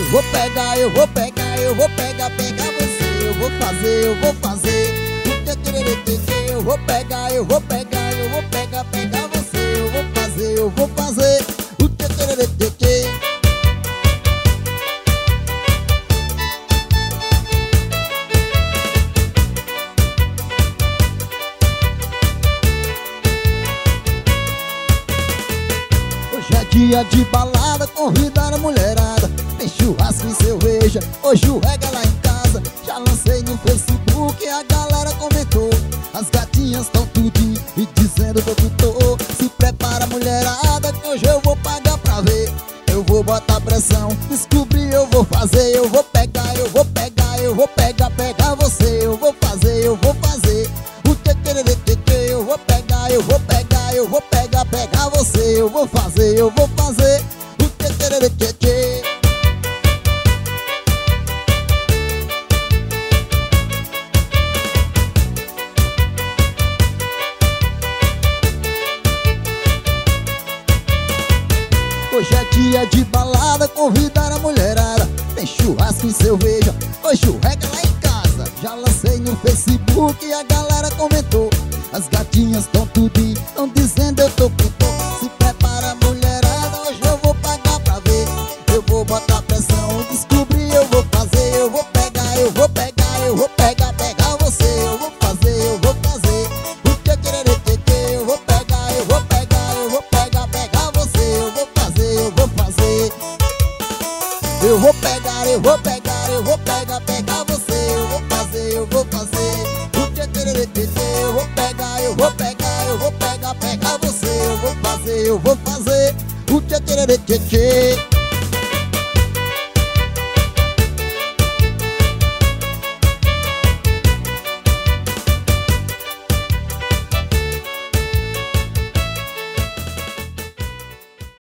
vou pegar, eu vou pegar, eu vou pegar, pegar você. Eu vou fazer, eu vou fazer. Eu vou pegar, eu vou pegar, eu vou pegar, pegar você. Eu vou fazer, eu vou fazer. Hoje é dia de balada, convidar a mulherada. Tem churrasco e cerveja, hoje o reggae lá em casa. Já lancei no Facebook, a galera comentou. As gatinhas estão tudinho e dizendo que eu tô. Se prepara, mulherada, que hoje eu vou pagar pra ver. Eu vou botar pressão, descobrir, eu vou fazer. Eu vou pegar, eu vou pegar, eu vou pegar, pegar você. Eu vou fazer, eu vou fazer. Eu vou pegar, eu vou pegar, eu vou pegar, pegar você. Eu vou fazer, eu vou fazer. Hoje é dia de balada, convidar a mulherada. Tem churrasco e cerveja, hoje o reggae lá em casa. Já lancei no Facebook e a galera comentou. As gatinhas estão tudinho, estão dizendo eu tô com dor. Se prepara, mulherada, hoje eu vou pagar pra ver. Eu vou botar pressão, descobrir, eu vou fazer. Eu vou pegar, eu vou pegar, eu vou pegar, pegar você. Eu vou fazer, eu vou fazer. Eu vou pegar, eu vou pegar, eu vou pegar, pegar você. Eu vou fazer, eu vou fazer. Eu vou pegar, eu vou pegar, eu vou pegar, pegar você. Eu vou fazer, eu vou fazer. Eu vou pegar, eu vou pegar, eu vou pegar, pegar você. Eu vou fazer, eu vou fazer.